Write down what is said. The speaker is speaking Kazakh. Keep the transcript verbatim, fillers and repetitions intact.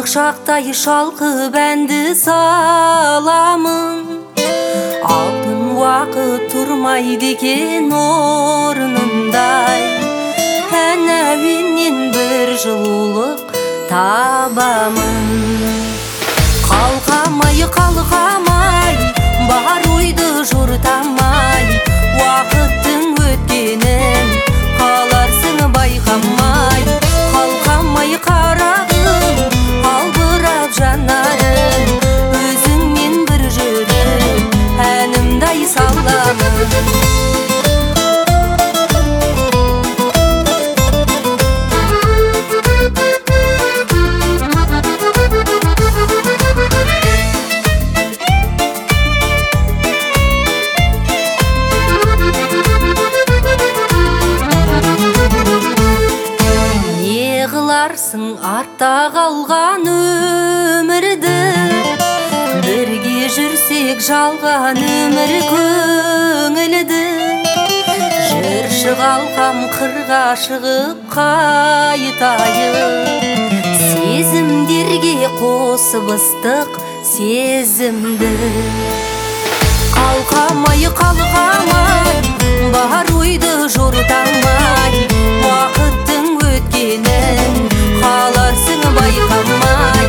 Ыстық шақтай шалқып әнді саламын. Алтын уақыт тұрмайды екен орнындай. Ән әуеннен бір жылулық табамын. Қалқамай, қалқамай, бар ойды жұртамай, уақыттың өткенін қаларсың байқамай. Қалқамай қарағым, албырап жанарым, өзіңмен бір жүріп әнімді ай саламын. Артта қалған өмірді, бірге жүрсек жалған өмір көңілді. Жүрші қалқам қырға шығып қайтайын, сезімдерге қосып ыстық сезімді. Қалқамай, қалқамай, бар ойды жұртамай, уақыттың өткенін қаларсың байқамай.